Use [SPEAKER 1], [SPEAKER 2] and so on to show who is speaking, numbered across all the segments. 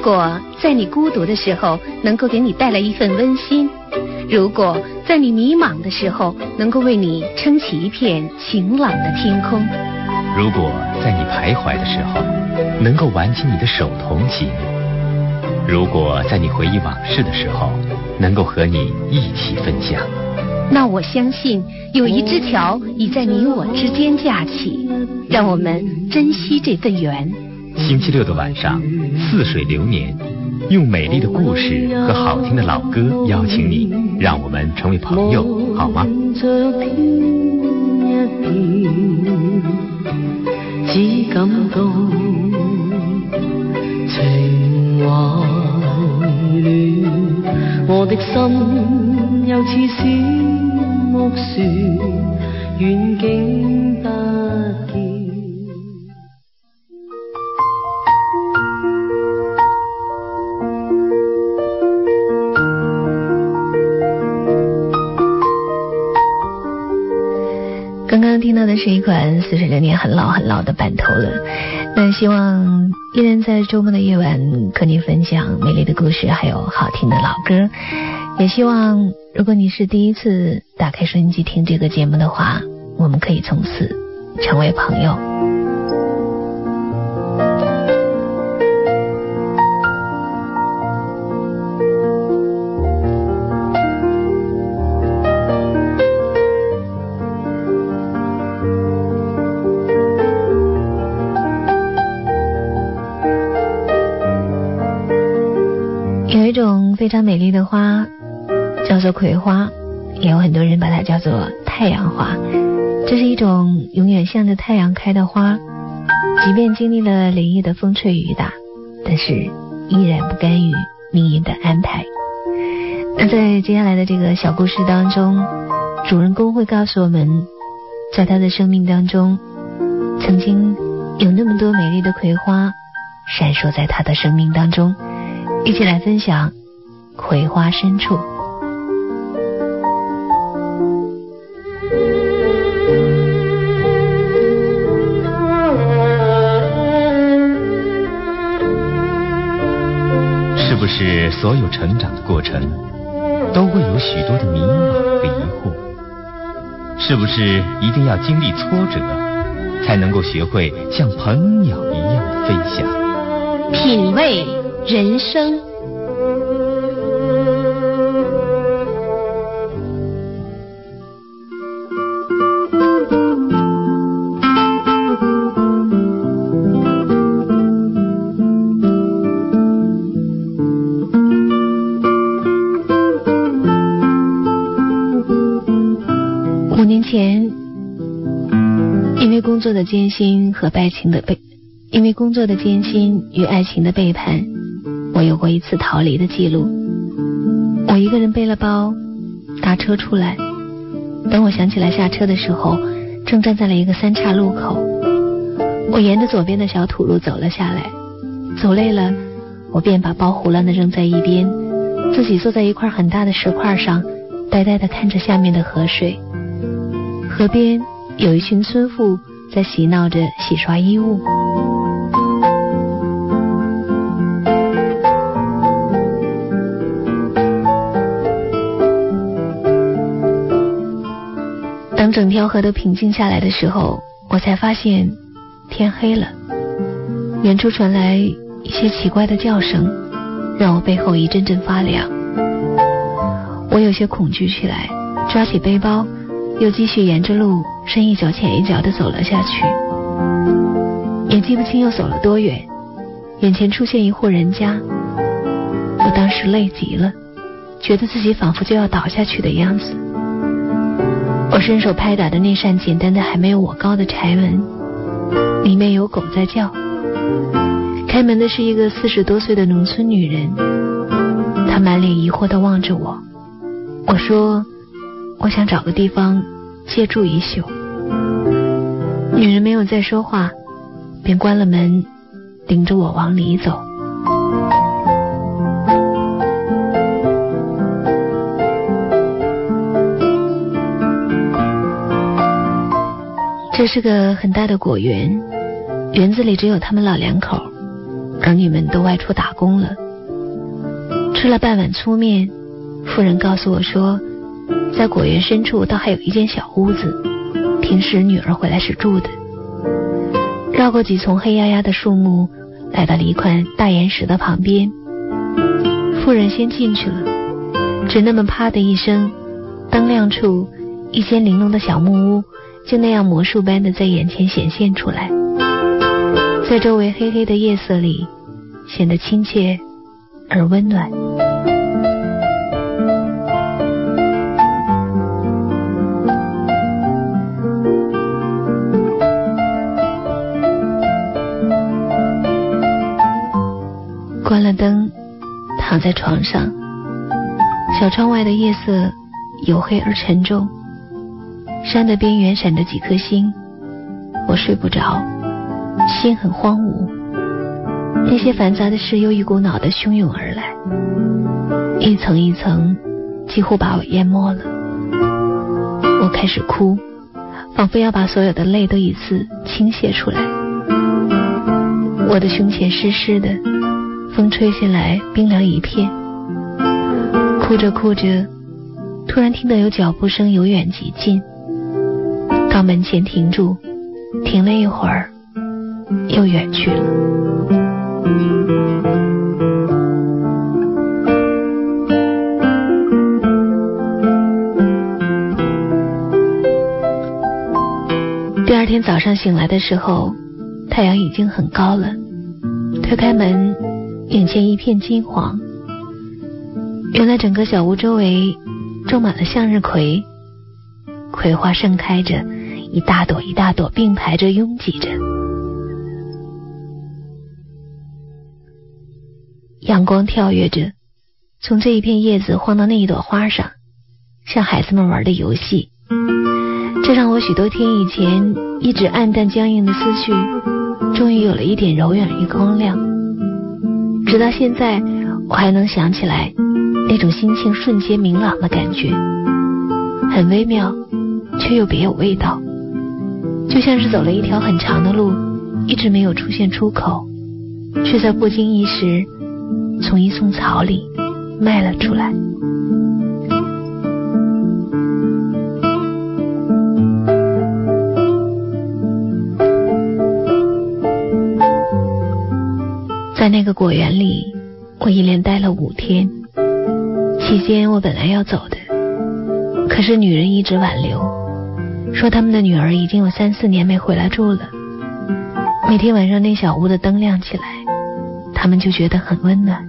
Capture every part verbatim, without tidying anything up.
[SPEAKER 1] 果在你孤独的时候能够给你带来一份温馨，如果在你迷茫的时候能够为你撑起一片晴朗的天空，
[SPEAKER 2] 如果在你徘徊的时候能够挽起你的手同行，如果在你回忆往事的时候能够和你一起分享，
[SPEAKER 1] 那我相信有一只桥已在你我之间架起，让我们珍惜这份缘。
[SPEAKER 2] 星期六的晚上，似水流年，用美丽的故事和好听的老歌邀请你，让我们成为朋友，好吗？
[SPEAKER 3] 只感到情懷亂，我的心又似小木船，遠景不見。
[SPEAKER 4] 刚刚听到的是一款四十六年很老很老的版头了，那希望依然在周末的夜晚和你分享美丽的故事还有好听的老歌，也希望如果你是第一次打开收音机听这个节目的话，我们可以从此成为朋友。有一种非常美丽的花叫做葵花，也有很多人把它叫做太阳花。这是一种永远向着太阳开的花，即便经历了连夜的风吹雨打，但是依然不甘于命运的安排。那在接下来的这个小故事当中，主人公会告诉我们，在他的生命当中曾经有那么多美丽的葵花闪烁在他的生命当中，一起来分享葵花深处。
[SPEAKER 2] 是不是所有成长的过程都会有许多的迷茫和疑惑？是不是一定要经历挫折才能够学会像鹏鸟一样的飞翔？
[SPEAKER 1] 品味人生。
[SPEAKER 4] 五年前，因为工作的艰辛和爱情的背因为工作的艰辛与爱情的背叛，我有过一次逃离的记录。我一个人背了包搭车出来，等我想起来下车的时候，正站在了一个三岔路口。我沿着左边的小土路走了下来，走累了，我便把包胡乱地扔在一边，自己坐在一块很大的石块上，呆呆地看着下面的河水。河边有一群村妇在嬉闹着洗刷衣物。当整条河都平静下来的时候，我才发现天黑了。远处传来一些奇怪的叫声，让我背后一阵阵发凉。我有些恐惧起来，抓起背包又继续沿着路深一脚浅一脚地走了下去。也记不清又走了多远，眼前出现一户人家。我当时累极了，觉得自己仿佛就要倒下去的样子。我伸手拍打的那扇简单的还没有我高的柴门，里面有狗在叫。开门的是一个四十多岁的农村女人，她满脸疑惑地望着我。我说我想找个地方借住一宿。女人没有再说话，便关了门，领着我往里走。这是个很大的果园，园子里只有他们老两口， 儿女们都外出打工了。吃了半碗粗面，夫人告诉我说，在果园深处倒还有一间小屋子，平时女儿回来时住的。绕过几丛黑压压的树木，来到了一块大岩石的旁边。夫人先进去了，只那么啪的一声，灯亮处，一间玲珑的小木屋就那样魔术般的在眼前显现出来，在周围黑黑的夜色里显得亲切而温暖。关了灯，躺在床上，小窗外的夜色黝黑而沉重，山的边缘闪着几颗星，我睡不着，心很荒芜，那些繁杂的事又一股脑地汹涌而来，一层一层几乎把我淹没了。我开始哭，仿佛要把所有的泪都一次倾泻出来。我的胸前湿湿的，风吹进来冰凉一片。哭着哭着，突然听到有脚步声由远及近，到门前停住，停了一会儿又远去了。第二天早上醒来的时候，太阳已经很高了，推开门，眼前一片金黄。原来整个小屋周围种满了向日葵，葵花盛开着，一大朵一大朵并排着拥挤着。阳光跳跃着，从这一片叶子晃到那一朵花上，像孩子们玩的游戏。这让我许多天以前一直暗淡僵硬的思绪终于有了一点柔软与光亮。直到现在我还能想起来那种心情瞬间明朗的感觉，很微妙却又别有味道，就像是走了一条很长的路，一直没有出现出口，却在不经意时从一丛草里迈了出来。在那个果园里，我一连待了五天。期间我本来要走的，可是女人一直挽留，说他们的女儿已经有三四年没回来住了。每天晚上那小屋的灯亮起来，他们就觉得很温暖。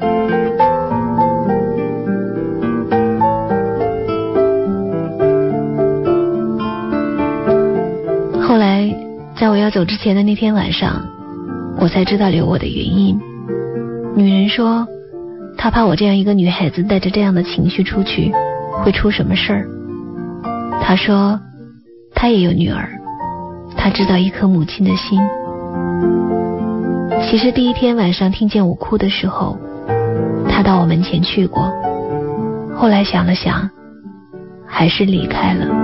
[SPEAKER 4] 后来在我要走之前的那天晚上，我才知道留我的原因。女人说她怕我这样一个女孩子带着这样的情绪出去会出什么事儿。她说她也有女儿，她知道一颗母亲的心。其实第一天晚上听见我哭的时候，她到我门前去过，后来想了想还是离开了。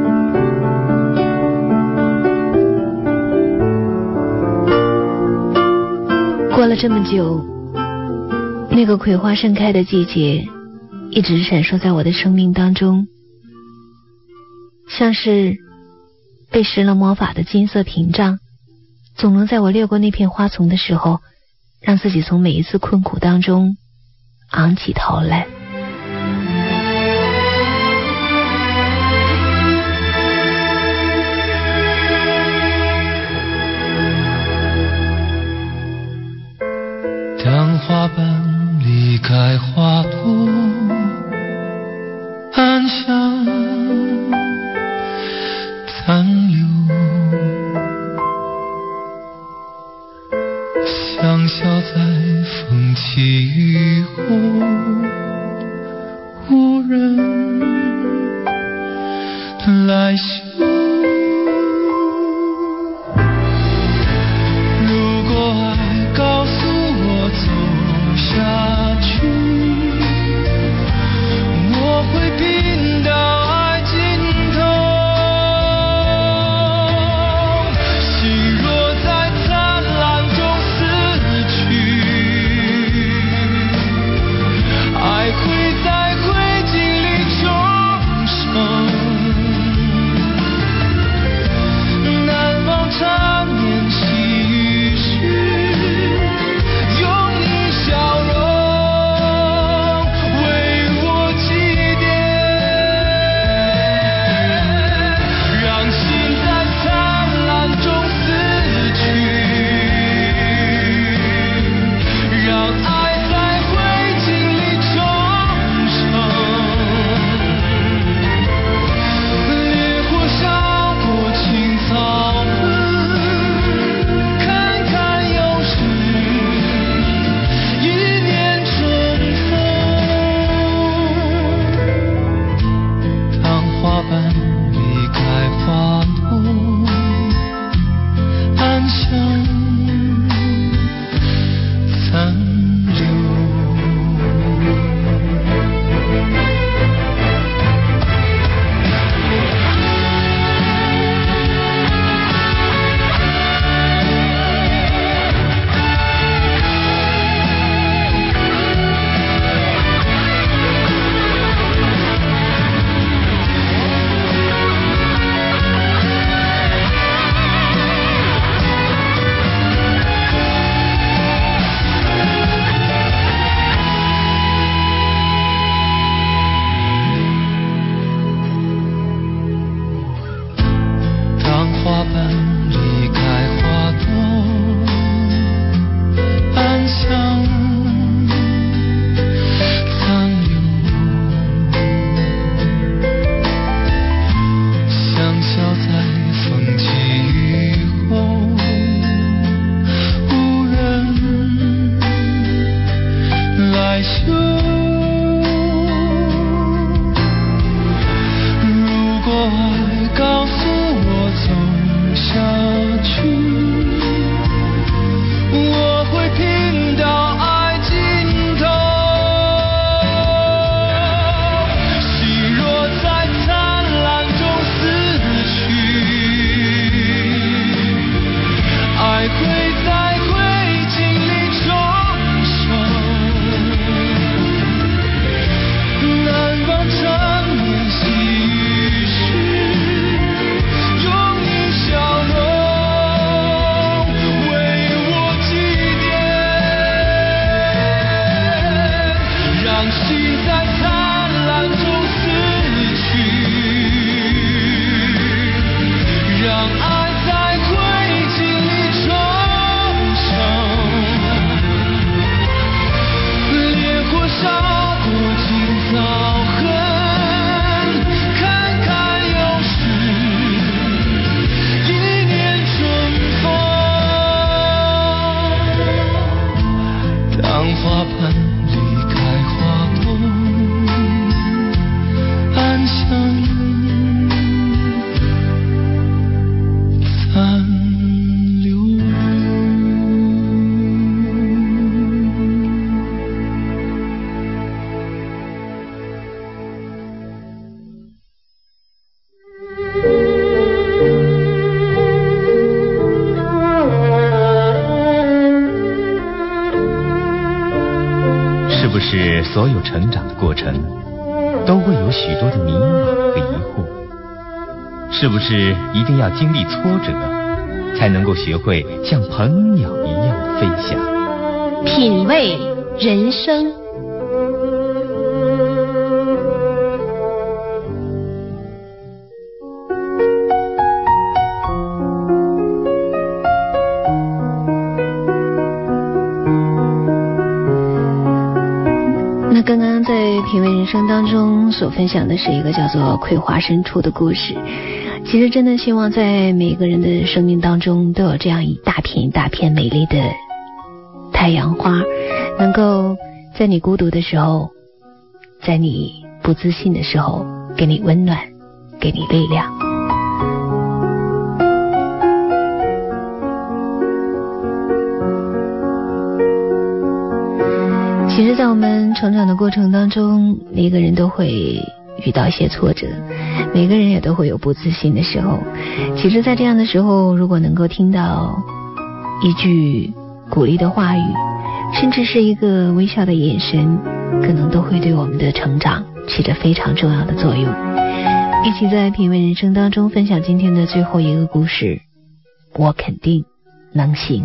[SPEAKER 4] 过了这么久，那个葵花盛开的季节一直闪烁在我的生命当中，像是被施了魔法的金色屏障，总能在我掠过那片花丛的时候，让自己从每一次困苦当中昂起头来。
[SPEAKER 5] 当花瓣离开花朵，暗香残留，香消在风起雨后，无人来嗅。
[SPEAKER 6] 心若在灿烂中死去。
[SPEAKER 2] 是所有成长的过程都会有许多的迷茫和疑惑？是不是一定要经历挫折，才能够学会像鹏鸟一样的飞翔？
[SPEAKER 1] 品味人生。
[SPEAKER 4] 那刚刚在品味人生当中所分享的是一个叫做葵花深处的故事。其实真的希望在每个人的生命当中都有这样一大片一大片美丽的太阳花，能够在你孤独的时候，在你不自信的时候，给你温暖，给你力量。其实在我们成长的过程当中，每个人都会遇到一些挫折，每个人也都会有不自信的时候。其实在这样的时候，如果能够听到一句鼓励的话语，甚至是一个微笑的眼神，可能都会对我们的成长起着非常重要的作用。一起在品味人生当中分享今天的最后一个故事，我肯定能行。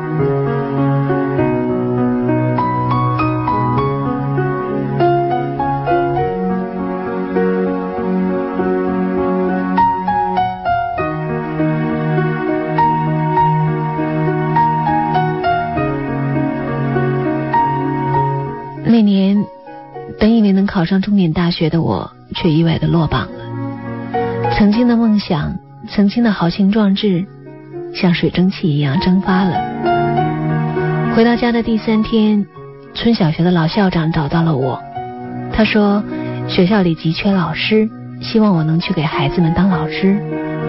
[SPEAKER 4] 那年本以为能考上重点大学的我，却意外的落榜了。曾经的梦想，曾经的豪情壮志，像水蒸气一样蒸发了。回到家的第三天，村小学的老校长找到了我，他说学校里急缺老师，希望我能去给孩子们当老师。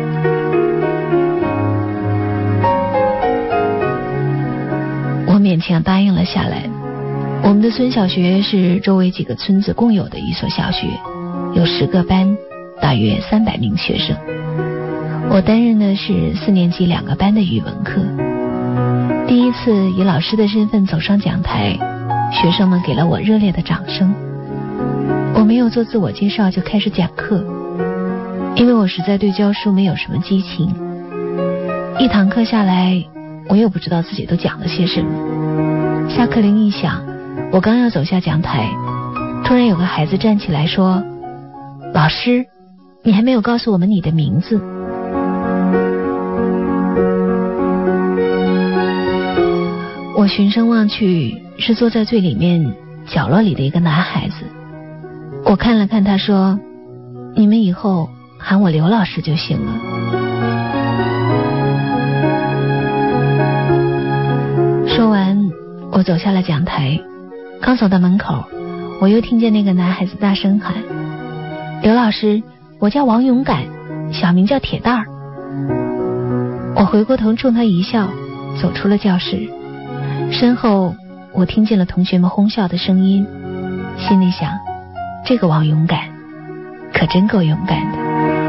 [SPEAKER 4] 我勉强答应了下来。我们的村小学是周围几个村子共有的一所小学，有十个班，大约三百名学生。我担任的是四年级两个班的语文课。第一次以老师的身份走上讲台，学生们给了我热烈的掌声。我没有做自我介绍就开始讲课，因为我实在对教书没有什么激情。一堂课下来，我又不知道自己都讲了些什么。下课铃一响，我刚要走下讲台，突然有个孩子站起来说，老师，你还没有告诉我们你的名字。我循声望去，是坐在最里面角落里的一个男孩子。我看了看他说，你们以后喊我刘老师就行了。说完，我走下了讲台，刚走到门口，我又听见那个男孩子大声喊，刘老师，我叫王勇敢，小名叫铁蛋儿。我回过头冲他一笑，走出了教室。身后我听见了同学们哄笑的声音，心里想，这个王勇敢可真够勇敢的。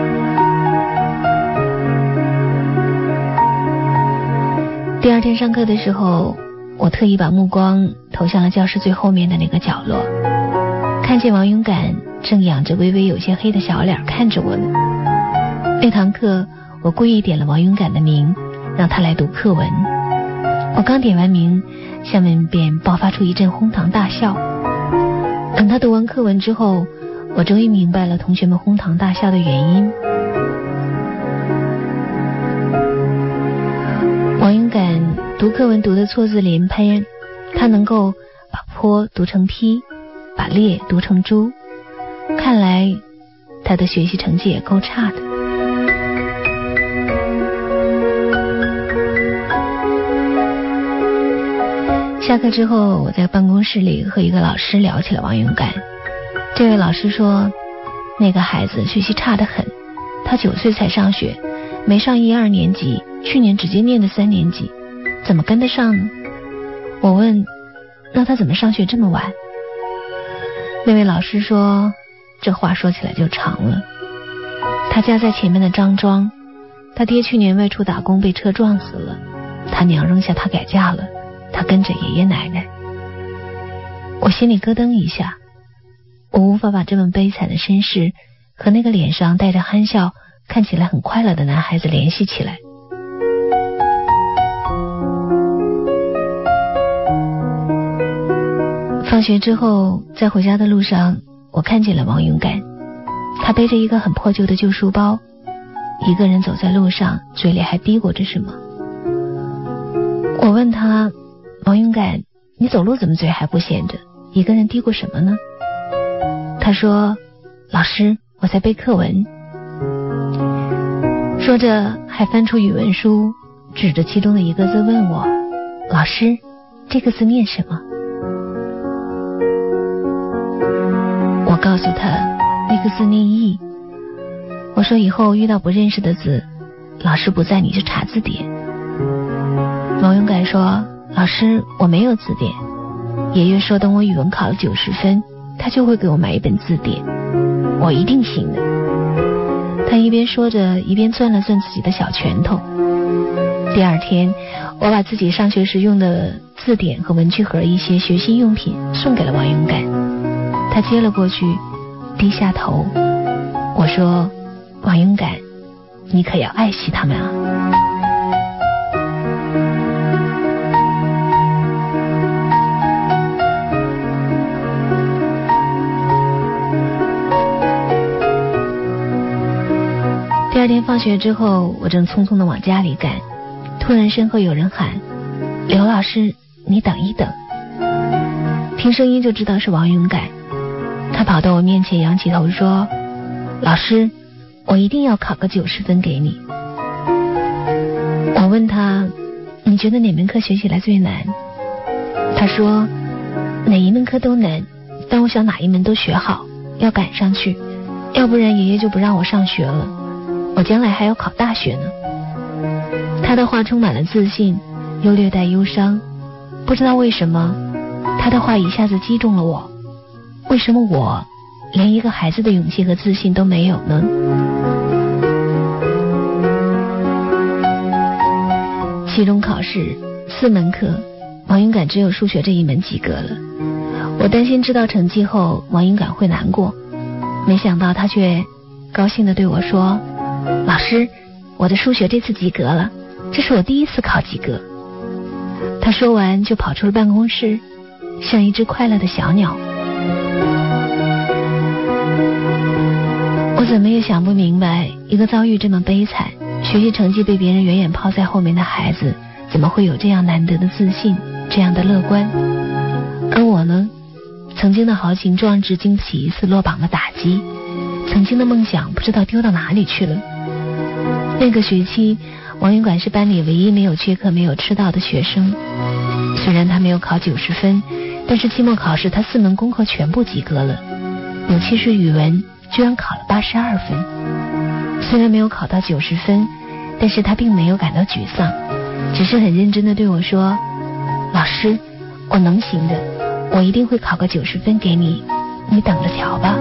[SPEAKER 4] 第二天上课的时候，我特意把目光投向了教室最后面的那个角落，看见王勇敢正仰着微微有些黑的小脸看着我呢。那堂课我故意点了王勇敢的名，让他来读课文。我刚点完名，下面便爆发出一阵哄堂大笑。等他读完课文之后，我终于明白了同学们哄堂大笑的原因。王勇敢读课文读得错字连篇，他能够把坡读成劈，把猎读成猪，看来他的学习成绩也够差的。下课之后，我在办公室里和一个老师聊起了王勇敢。这位老师说，那个孩子学习差得很，他九岁才上学，没上一二年级，去年直接念的三年级，怎么跟得上呢？我问，那他怎么上学这么晚？那位老师说，这话说起来就长了。他家在前面的张庄，他爹去年外出打工被车撞死了，他娘扔下他改嫁了，他跟着爷爷奶奶。 我心里咯噔一下，我无法把这么悲惨的身世和那个脸上带着憨笑看起来很快乐的男孩子联系起来。放学之后，在回家的路上，我看见了王勇敢，他背着一个很破旧的旧书包，一个人走在路上，嘴里还嘀咕着什么。我问他，王勇敢，你走路怎么嘴还不闲着，一个人嘀咕什么呢？他说，老师，我在背课文。说着还翻出语文书，指着其中的一个字问我，老师，这个字念什么？我告诉他，那个字念义。我说以后遇到不认识的字，老师不在你就查字典。王勇敢说，老师，我没有字典。爷爷说等我语文考了九十分，他就会给我买一本字典，我一定行的。他一边说着，一边攥了攥自己的小拳头。第二天，我把自己上学时用的字典和文具盒一些学习用品送给了王勇敢。他接了过去，低下头。我说，王勇敢，你可要爱惜他们啊。第二天放学之后，我正匆匆地往家里赶，突然身后有人喊，刘老师，你等一等。听声音就知道是王勇敢，他跑到我面前仰起头说，老师，我一定要考个九十分给你。我问他，你觉得哪门课学起来最难？他说，哪一门课都难，但我想哪一门都学好，要赶上去，要不然爷爷就不让我上学了，我将来还要考大学呢。他的话充满了自信，又略带忧伤。不知道为什么，他的话一下子击中了我。为什么我连一个孩子的勇气和自信都没有呢？期中考试四门课，王勇敢只有数学这一门及格了。我担心知道成绩后王勇敢会难过，没想到他却高兴地对我说，老师，我的数学这次及格了，这是我第一次考及格。他说完就跑出了办公室，像一只快乐的小鸟。我怎么也想不明白，一个遭遇这么悲惨，学习成绩被别人远远抛在后面的孩子，怎么会有这样难得的自信，这样的乐观？而我呢，曾经的豪情壮志经不起一次落榜的打击，曾经的梦想不知道丢到哪里去了。那个学期，王勇敢是班里唯一没有缺课没有迟到的学生。虽然他没有考九十分，但是期末考试他四门功课全部及格了，尤其是语文居然考了八十二分。虽然没有考到九十分，但是他并没有感到沮丧，只是很认真地对我说，老师，我能行的，我一定会考个九十分给你，你等着瞧吧。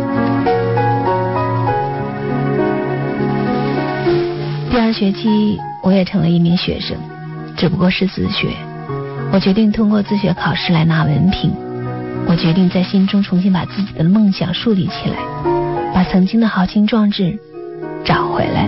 [SPEAKER 4] 第二学期我也成了一名学生，只不过是自学。我决定通过自学考试来拿文凭，我决定在心中重新把自己的梦想树立起来，把曾经的豪情壮志找回来。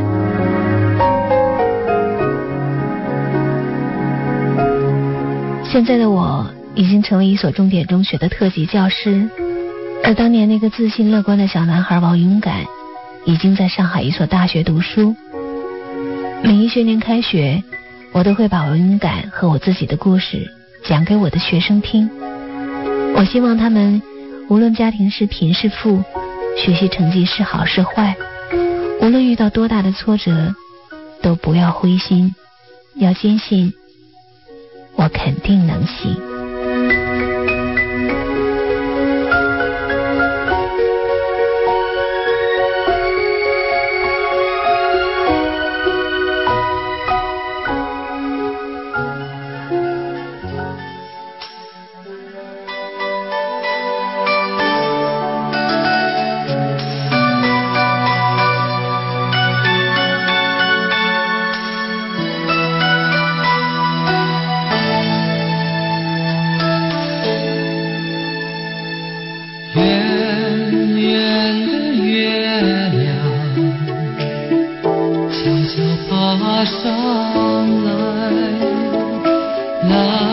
[SPEAKER 4] 现在的我已经成为一所重点中学的特级教师，而当年那个自信乐观的小男孩王勇敢已经在上海一所大学读书。每一学年开学，我都会把王勇敢和我自己的故事讲给我的学生听。我希望他们无论家庭是贫是富，学习成绩是好是坏，无论遇到多大的挫折，都不要灰心，要坚信我肯定能行。
[SPEAKER 5] 啦。